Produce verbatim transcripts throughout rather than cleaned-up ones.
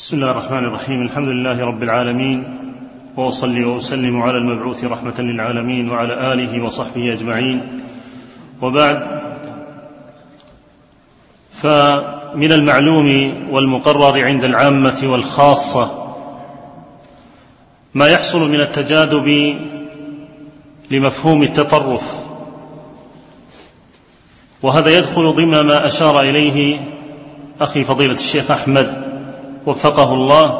بسم الله الرحمن الرحيم. الحمد لله رب العالمين، وأصلي وأسلم على المبعوث رحمة للعالمين وعلى آله وصحبه أجمعين، وبعد. فمن المعلوم والمقرر عند العامة والخاصة ما يحصل من التجاذب لمفهوم التطرف، وهذا يدخل ضمن ما أشار إليه أخي فضيلة الشيخ أحمد وفقه الله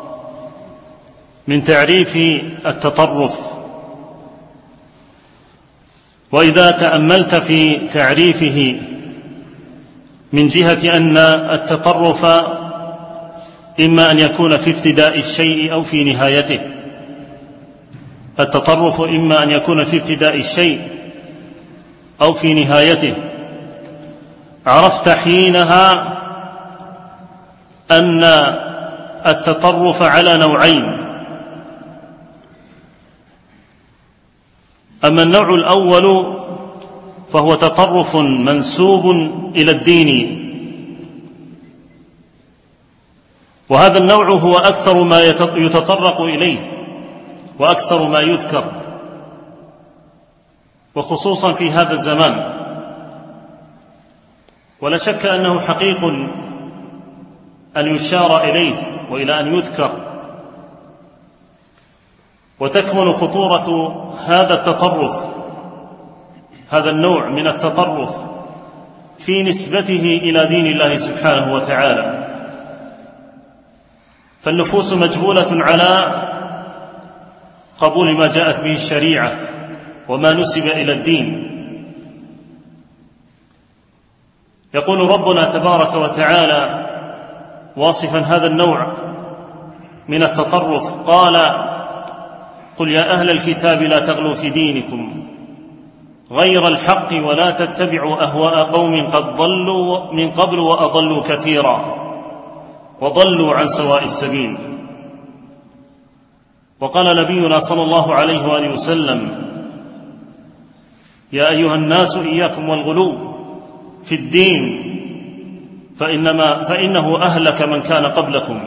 من تعريف التطرف. وإذا تأملت في تعريفه من جهة أن التطرف إما أن يكون في ابتداء الشيء أو في نهايته، التطرف إما أن يكون في ابتداء الشيء أو في نهايته، عرفت حينها أن التطرف على نوعين. أما النوع الأول فهو تطرف منسوب إلى الدين، وهذا النوع هو أكثر ما يتطرق إليه وأكثر ما يذكر، وخصوصا في هذا الزمان، ولا شك أنه حقيق أن يشار إليه وإلى أن يذكر. وتكمن خطورة هذا التطرف، هذا النوع من التطرف، في نسبته إلى دين الله سبحانه وتعالى، فالنفوس مجبولة على قبول ما جاءت به الشريعة وما نسب إلى الدين. يقول ربنا تبارك وتعالى واصفا هذا النوع من التطرف، قال: قل يا أهل الكتاب لا تغلوا في دينكم غير الحق ولا تتبعوا أهواء قوم قد ضلوا من قبل وأضلوا كثيرا وضلوا عن سواء السبيل. وقال نبينا صلى الله عليه وآله وسلم: يا أيها الناس إياكم والغلو في الدين فإنما فإنه أهلك من كان قبلكم.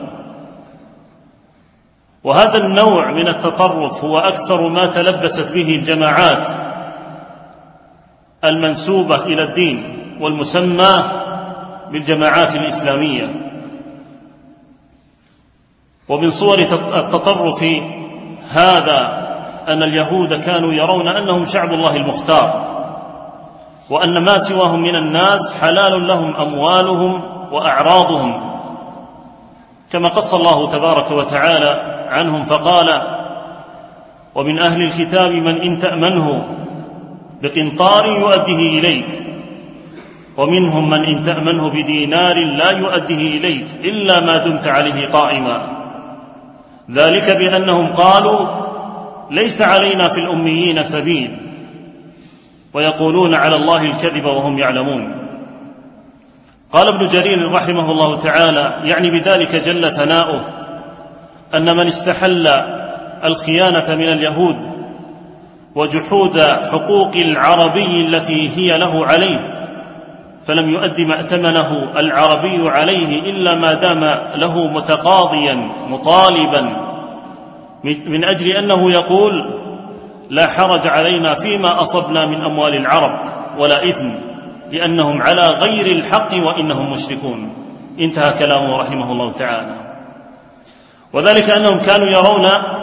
وهذا النوع من التطرف هو أكثر ما تلبست به الجماعات المنسوبة إلى الدين والمسمى بالجماعات الإسلامية. ومن صور التطرف هذا أن اليهود كانوا يرون أنهم شعب الله المختار، وأن ما سواهم من الناس حلال لهم أموالهم وأعراضهم، كما قص الله تبارك وتعالى عنهم فقال: ومن أهل الكتاب من إن تأمنه بقنطار يؤديه إليك ومنهم من إن تأمنه بدينار لا يؤديه إليك إلا ما دمت عليه قائما، ذلك بأنهم قالوا ليس علينا في الأميين سبيل ويقولون على الله الكذب وهم يعلمون. قال ابن جرير رحمه الله تعالى يعني بذلك جل ثناؤه أن من استحل الخيانة من اليهود وجحود حقوق العربي التي هي له عليه فلم يؤد ما ائتمنه العربي عليه إلا ما دام له متقاضيا مطالبا من أجل أنه يقول: لا حرج علينا فيما أصبنا من أموال العرب ولا إثم لأنهم على غير الحق وإنهم مشركون. انتهى كلامه رحمه الله تعالى. وذلك أنهم كانوا يرون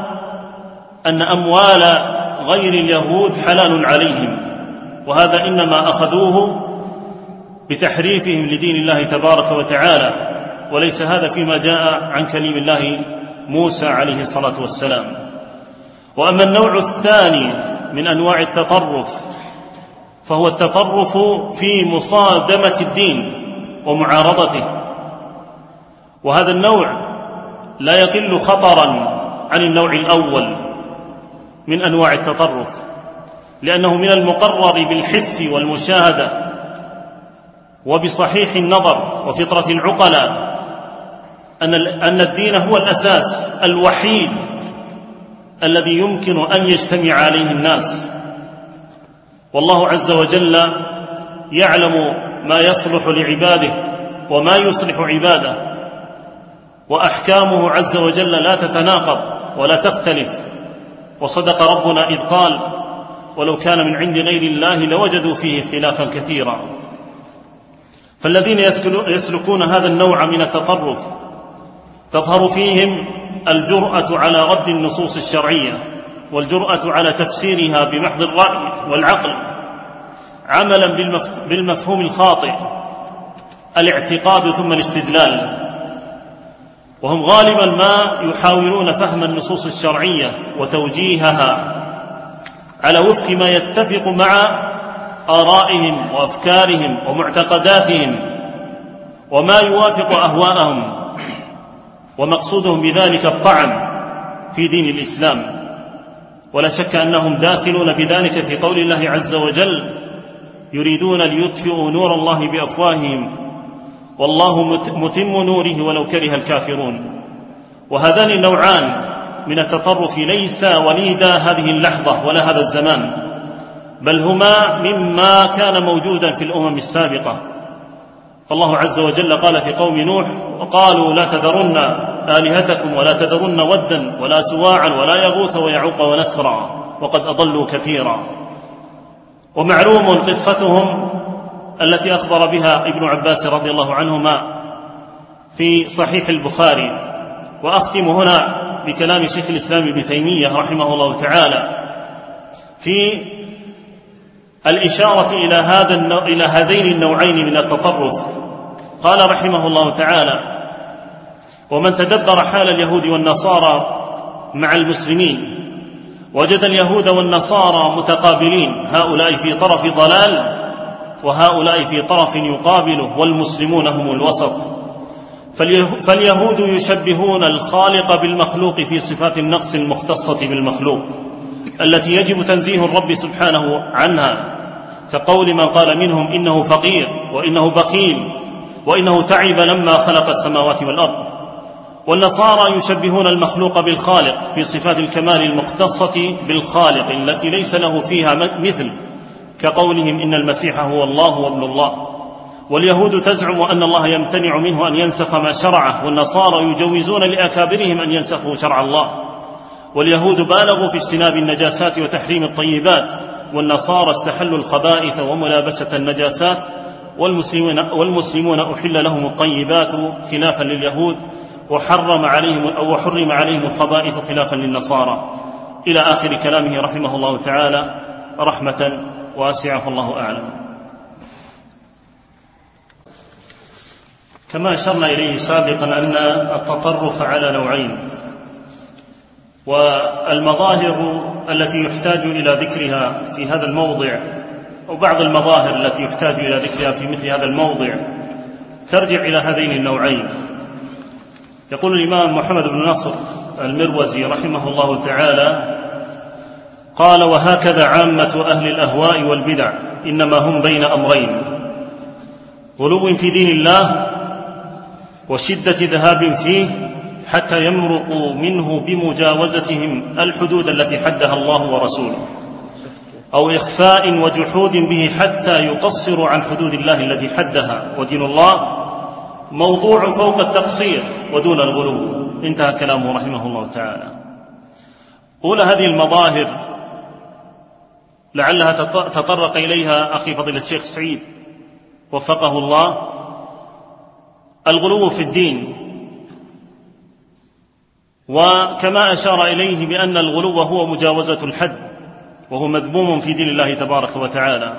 أن أموال غير اليهود حلال عليهم، وهذا إنما أخذوه بتحريفهم لدين الله تبارك وتعالى، وليس هذا فيما جاء عن كليم الله موسى عليه الصلاة والسلام. وأما النوع الثاني من أنواع التطرف فهو التطرف في مصادمة الدين ومعارضته، وهذا النوع لا يقل خطرا عن النوع الأول من أنواع التطرف، لأنه من المقرر بالحس والمشاهدة وبصحيح النظر وفطرة العقلاء أن الدين هو الأساس الوحيد الذي يمكن أن يجتمع عليه الناس، والله عز وجل يعلم ما يصلح لعباده وما يصلح عباده، وأحكامه عز وجل لا تتناقض ولا تختلف. وصدق ربنا إذ قال: ولو كان من عند غير الله لوجدوا فيه اختلافا كثيرا. فالذين يسلكون هذا النوع من التطرف تظهر فيهم الجرأة على رد النصوص الشرعية، والجرأة على تفسيرها بمحض الرأي والعقل، عملا بالمفهوم الخاطئ، الاعتقاد ثم الاستدلال. وهم غالبا ما يحاولون فهم النصوص الشرعية وتوجيهها على وفق ما يتفق مع آرائهم وأفكارهم ومعتقداتهم وما يوافق أهواءهم، ومقصودهم بذلك الطعن في دين الإسلام. ولا شك أنهم داخلون بذلك في قول الله عز وجل: يريدون ليطفئوا نور الله بأفواههم والله متم نوره ولو كره الكافرون. وهذان النوعان من التطرف ليس وليدا هذه اللحظة ولا هذا الزمان، بل هما مما كان موجودا في الأمم السابقة. فالله عز وجل قال في قوم نوح: وقالوا لا تذرن آلهتكم ولا تذرن ودا ولا سواعا ولا يغوث ويعوق ونسرا وقد أضلوا كثيرا. ومعلوم قصتهم التي أخبر بها ابن عباس رضي الله عنهما في صحيح البخاري. وأختم هنا بكلام شيخ الإسلام ابن تيمية رحمه الله تعالى في الإشارة إلى هذا النوع إلى هذين النوعين من التطرف. قال رحمه الله تعالى: ومن تدبر حال اليهود والنصارى مع المسلمين وجد اليهود والنصارى متقابلين، هؤلاء في طرف ضلال وهؤلاء في طرف يقابله، والمسلمون هم الوسط. فاليهود يشبهون الخالق بالمخلوق في صفات النقص المختصة بالمخلوق التي يجب تنزيه الرب سبحانه عنها، كقول من قال منهم إنه فقير وإنه بخيل وإنه تعب لما خلق السماوات والأرض. والنصارى يشبهون المخلوق بالخالق في صفات الكمال المختصة بالخالق التي ليس له فيها مثل، كقولهم إن المسيح هو الله وابن الله. واليهود تزعم أن الله يمتنع منه أن ينسخ ما شرعه، والنصارى يجوزون لأكابرهم أن ينسخوا شرع الله. واليهود بالغوا في اجتناب النجاسات وتحريم الطيبات، والنصارى استحلوا الخبائث وملابسة النجاسات، والمسلمون, والمسلمون أحل لهم الطيبات خلافا لليهود، وحرم عليهم أو حرم عليهم الخبائث خلافا للنصارى، إلى آخر كلامه رحمه الله تعالى رحمة واسعة، الله أعلم. كما أشرنا إليه سابقا أن التطرف على نوعين، والمظاهر التي يحتاج إلى ذكرها في هذا الموضع أو بعض المظاهر التي يحتاج إلى ذكرها في مثل هذا الموضع ترجع إلى هذين النوعين. يقول الإمام محمد بن نصر المروزي رحمه الله تعالى: قال: وهكذا عامة أهل الأهواء والبدع إنما هم بين أمرين: غلو في دين الله وشدة ذهاب فيه حتى يمرقوا منه بمجاوزتهم الحدود التي حدها الله ورسوله، أو إخفاء وجحود به حتى يقصروا عن حدود الله التي حدها. ودين الله موضوع فوق التقصير ودون الغلو. انتهى كلامه رحمه الله تعالى. أولى هذه المظاهر لعلها تطرق إليها أخي فضيلة الشيخ سعيد وفقه الله: الغلو في الدين. وكما أشار إليه بأن الغلو هو مجاوزة الحد، وهو مذموم في دين الله تبارك وتعالى.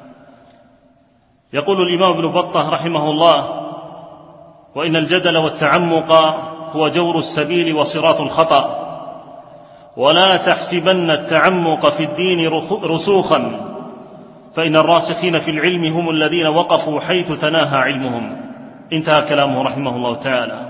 يقول الإمام ابن بطة رحمه الله: وإن الجدل والتعمق هو جور السبيل وصراط الخطأ، ولا تحسبن التعمق في الدين رسوخا، فإن الراسخين في العلم هم الذين وقفوا حيث تناهى علمهم. انتهى كلامه رحمه الله تعالى.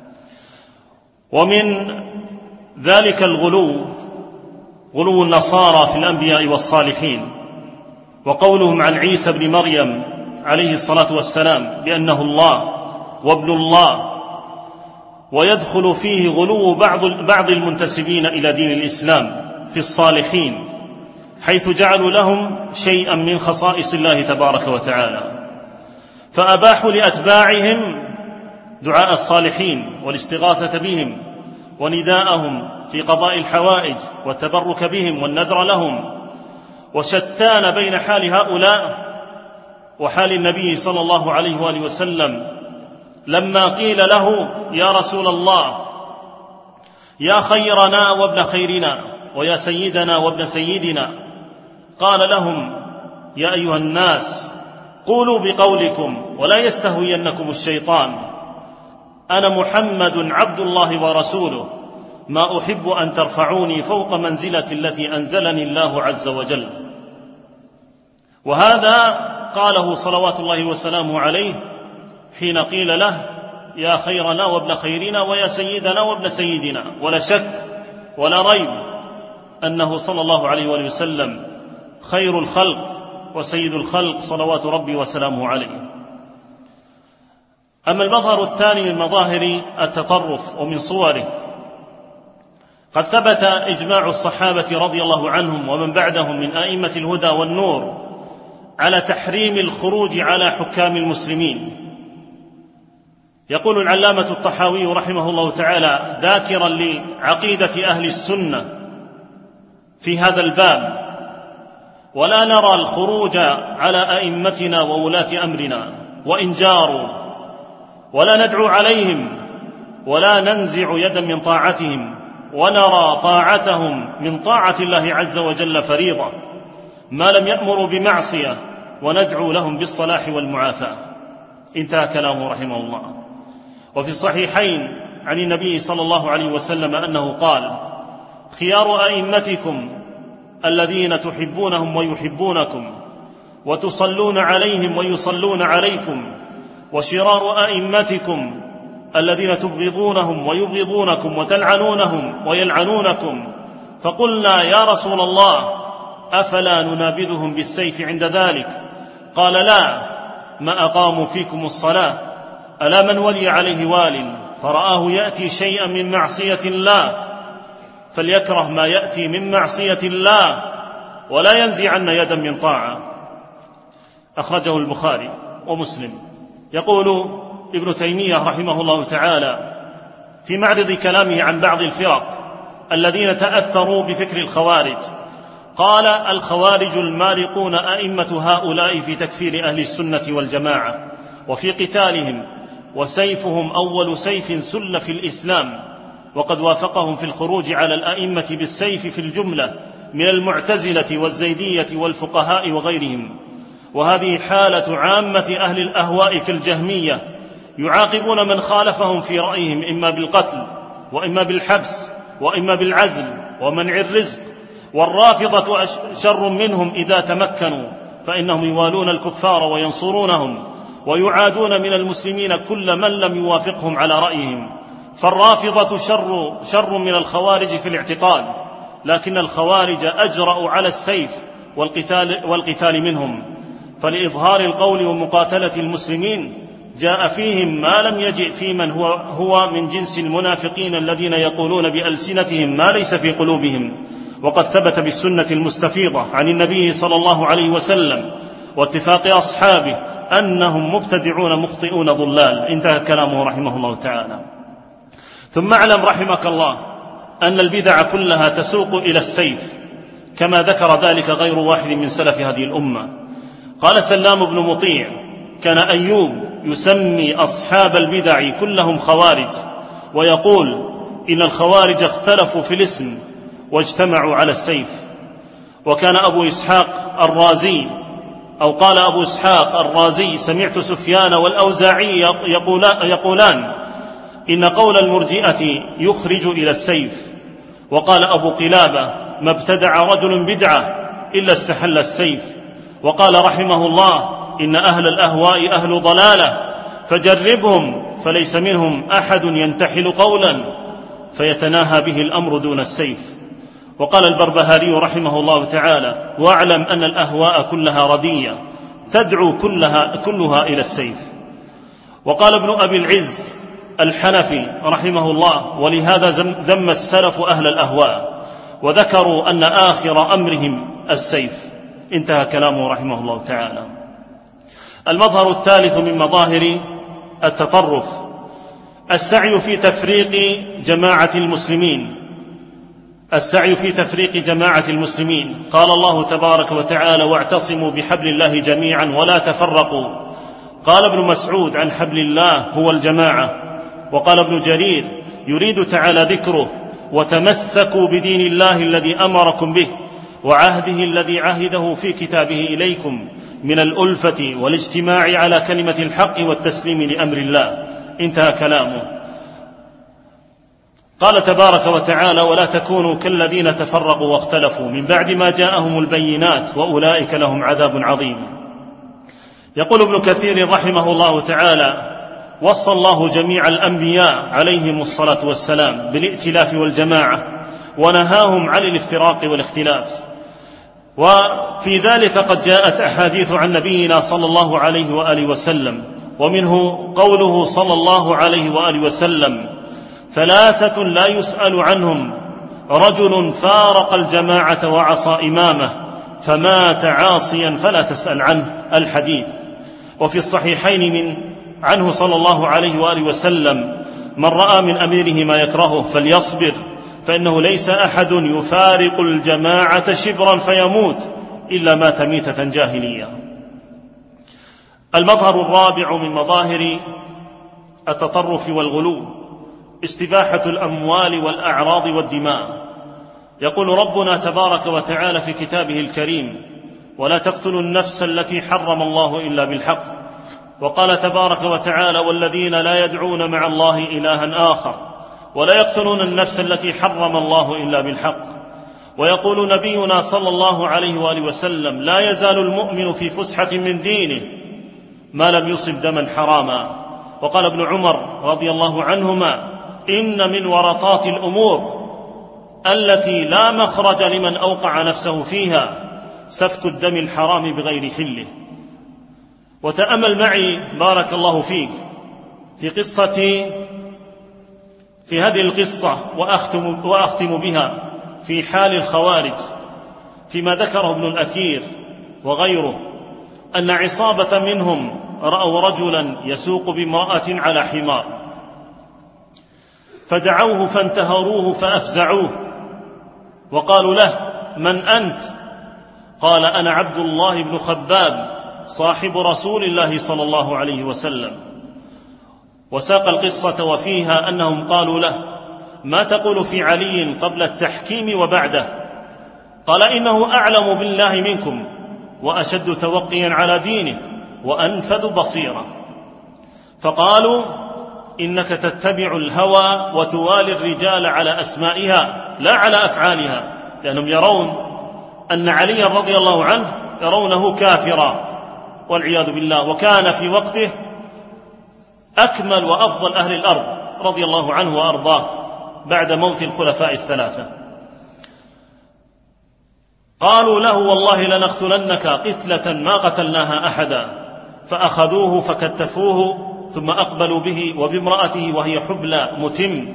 ومن ذلك الغلو غلو النصارى في الأنبياء والصالحين، وقولهم عن عيسى بن مريم عليه الصلاة والسلام بأنه الله وابن الله. ويدخل فيه غلو بعض بعض المنتسبين إلى دين الإسلام في الصالحين، حيث جعلوا لهم شيئا من خصائص الله تبارك وتعالى، فأباحوا لأتباعهم دعاء الصالحين والاستغاثة بهم ونداءهم في قضاء الحوائج والتبرك بهم والنذر لهم. وشتان بين حال هؤلاء وحال النبي صلى الله عليه وآله وسلم لما قيل له: يا رسول الله، يا خيرنا وابن خيرنا ويا سيدنا وابن سيدنا، قال لهم: يا أيها الناس، قولوا بقولكم ولا يستهوينكم الشيطان، أنا محمد عبد الله ورسوله، ما أحب أن ترفعوني فوق منزلة التي أنزلني الله عز وجل. وهذا قاله صلوات الله وسلامه عليه حين قيل له: يا خيرنا وابن خيرنا ويا سيدنا وابن سيدنا. ولا شك ولا ريب أنه صلى الله عليه وآله وسلم خير الخلق وسيد الخلق صلوات ربي وسلامه عليه. أما المظهر الثاني من مظاهر التطرف ومن صوره، قد ثبت إجماع الصحابة رضي الله عنهم ومن بعدهم من أئمة الهدى والنور على تحريم الخروج على حكام المسلمين. يقول العلامة الطحاوي رحمه الله تعالى ذاكرا لعقيدة أهل السنة في هذا الباب: ولا نرى الخروج على أئمتنا وولاة أمرنا وإن جاروا، ولا ندعو عليهم، ولا ننزع يدا من طاعتهم، ونرى طاعتهم من طاعة الله عز وجل فريضة ما لم يأمروا بمعصية، وندعو لهم بالصلاح والمعافاة. انتهى كلامه رحمه الله. وفي الصحيحين عن النبي صلى الله عليه وسلم أنه قال: خيار أئمتكم الذين تحبونهم ويحبونكم وتصلون عليهم ويصلون عليكم، وشرار أئمتكم الذين تبغضونهم ويبغضونكم وتلعنونهم ويلعنونكم. فقلنا: يا رسول الله، أفلا ننابذهم بالسيف عند ذلك؟ قال: لا، ما أقاموا فيكم الصلاة. ألا من ولي عليه وال فرآه يأتي شيئا من معصية الله فليكره ما يأتي من معصية الله ولا ينزعن يدا من طاعة. أخرجه البخاري ومسلم. يقول ابن تيمية رحمه الله تعالى في معرض كلامه عن بعض الفرق الذين تأثروا بفكر الخوارج، قال: الخوارج المارقون أئمة هؤلاء في تكفير أهل السنة والجماعة وفي قتالهم، وسيفهم أول سيف سل في الإسلام، وقد وافقهم في الخروج على الأئمة بالسيف في الجملة من المعتزلة والزيدية والفقهاء وغيرهم. وهذه حالة عامة أهل الأهواء كالجهمية، يعاقبون من خالفهم في رأيهم إما بالقتل وإما بالحبس وإما بالعزل ومنع الرزق. والرافضة شر منهم إذا تمكنوا، فإنهم يوالون الكفار وينصرونهم، ويعادون من المسلمين كل من لم يوافقهم على رأيهم. فالرافضة شر, شر من الخوارج في الاعتقاد، لكن الخوارج أجرأ على السيف والقتال, والقتال منهم. فلإظهار القول ومقاتلة المسلمين جاء فيهم ما لم يجئ في من هو, هو من جنس المنافقين الذين يقولون بألسنتهم ما ليس في قلوبهم. وقد ثبت بالسنة المستفيضة عن النبي صلى الله عليه وسلم واتفاق أصحابه أنهم مبتدعون مخطئون ضلال. انتهى كلامه رحمه الله تعالى. ثم اعلم رحمك الله أن البدع كلها تسوق إلى السيف، كما ذكر ذلك غير واحد من سلف هذه الأمة. قال سلام بن مطيع: كان أيوب يسمي أصحاب البدع كلهم خوارج، ويقول: إن الخوارج اختلفوا في الاسم واجتمعوا على السيف. وكان أبو إسحاق الرازي أو قال أبو إسحاق الرازي: سمعت سفيان والأوزاعي يقولان إن قول المرجئة يخرج إلى السيف. وقال أبو قلابة: ما ابتدع رجل بدعة إلا استحل السيف. وقال رحمه الله: إن أهل الأهواء أهل ضلالة، فجربهم فليس منهم أحد ينتحل قولا فيتناهى به الأمر دون السيف. وقال البربهاري رحمه الله تعالى: واعلم أن الأهواء كلها ردية تدعو كلها, كلها إلى السيف. وقال ابن أبي العز الحنفي رحمه الله: ولهذا ذم السلف أهل الأهواء وذكروا أن آخر أمرهم السيف. انتهى كلامه رحمه الله تعالى. المظهر الثالث من مظاهر التطرف السعي في تفريق جماعة المسلمين السعي في تفريق جماعة المسلمين. قال الله تبارك وتعالى: واعتصموا بحبل الله جميعا ولا تفرقوا. قال ابن مسعود عن حبل الله هو الجماعة. وقال ابن جرير يريد تعالى ذكره: وتمسكوا بدين الله الذي أمركم به وعهده الذي عهده في كتابه إليكم من الألفة والاجتماع على كلمة الحق والتسليم لأمر الله. انتهى كلامه. قال تبارك وتعالى: ولا تكونوا كالذين تفرقوا واختلفوا من بعد ما جاءهم البينات وأولئك لهم عذاب عظيم. يقول ابن كثير رحمه الله تعالى: وصى الله جميع الأنبياء عليهم الصلاة والسلام بالائتلاف والجماعة، ونهاهم عن الافتراق والاختلاف. وفي ذلك قد جاءت أحاديث عن نبينا صلى الله عليه وآله وسلم، ومنه قوله صلى الله عليه وآله وسلم: ثلاثة لا يسأل عنهم رجل فارق الجماعة وعصى إمامه فمات عاصيا فلا تسأل عنه. الحديث. وفي الصحيحين من عنه صلى الله عليه وآله وسلم: من رأى من أميره ما يكرهه فليصبر، فإنه ليس أحد يفارق الجماعة شبرا فيموت إلا مات ميتة جاهلية. المظهر الرابع من مظاهر التطرف والغلو استباحة الأموال والأعراض والدماء. يقول ربنا تبارك وتعالى في كتابه الكريم: ولا تقتلوا النفس التي حرم الله إلا بالحق. وقال تبارك وتعالى: والذين لا يدعون مع الله إلها آخر ولا يقتلون النفس التي حرم الله إلا بالحق. ويقول نبينا صلى الله عليه وآله وسلم: لا يزال المؤمن في فسحة من دينه ما لم يصب دما حراما. وقال ابن عمر رضي الله عنهما: إن من ورطات الأمور التي لا مخرج لمن أوقع نفسه فيها سفك الدم الحرام بغير حله. وتأمل معي بارك الله فيك في قصة في هذه القصة وأختم, وأختم بها في حال الخوارج، فيما ذكره ابن الأثير وغيره أن عصابة منهم رأوا رجلا يسوق بامرأة على حمار، فدعوه فانتهروه فأفزعوه وقالوا له: من أنت؟ قال: أنا عبد الله بن خباب صاحب رسول الله صلى الله عليه وسلم. وساق القصة وفيها أنهم قالوا له: ما تقول في علي قبل التحكيم وبعده؟ قال: إنه أعلم بالله منكم وأشد توقيا على دينه وأنفذ بصيرة. فقالوا: إنك تتبع الهوى وتوالي الرجال على أسمائها لا على أفعالها، لأنهم يرون أن علي رضي الله عنه يرونه كافرا والعياذ بالله، وكان في وقته أكمل وأفضل أهل الأرض رضي الله عنه وأرضاه بعد موت الخلفاء الثلاثة. قالوا له: والله لنقتلنك قتلة ما قتلناها أحدا. فأخذوه فكتفوه ثم أقبلوا به وبامرأته وهي حبلى متم،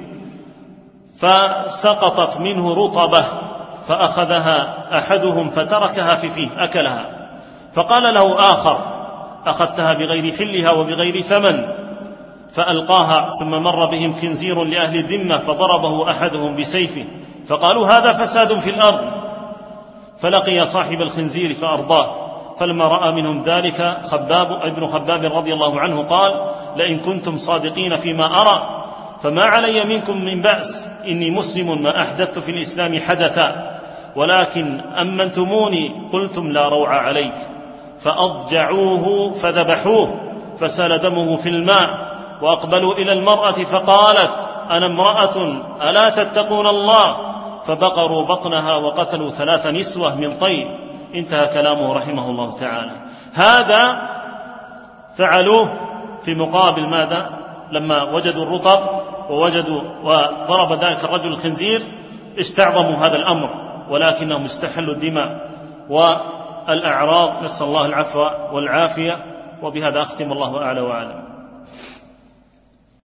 فسقطت منه رطبة فأخذها أحدهم فتركها في فيه أكلها. فقال له آخر: أخذتها بغير حلها وبغير ثمن. فألقاها. ثم مر بهم خنزير لأهل الذمة فضربه أحدهم بسيفه، فقالوا: هذا فساد في الأرض. فلقي صاحب الخنزير فأرضاه. فلما رأى منهم ذلك خباب ابن خباب رضي الله عنه قال: لئن كنتم صادقين فيما أرى فما علي منكم من بأس، إني مسلم ما أحدثت في الإسلام حدثا، ولكن أمنتموني قلتم لا روع عليك. فأضجعوه فذبحوه فسال دمه في الماء. وأقبلوا إلى المرأة فقالت: أنا امرأة ألا تتقون الله؟ فبقروا بطنها وقتلوا ثلاث نسوة من طين. انتهى كلامه رحمه الله تعالى. هذا فعلوه في مقابل ماذا؟ لما وجدوا الرطب ووجدوا وضرب ذلك الرجل الخنزير استعظموا هذا الأمر، ولكنهم استحلوا الدماء والأعراض. نسأل الله العفو والعافية. وبهذا أختم، الله أعلى وأعلم.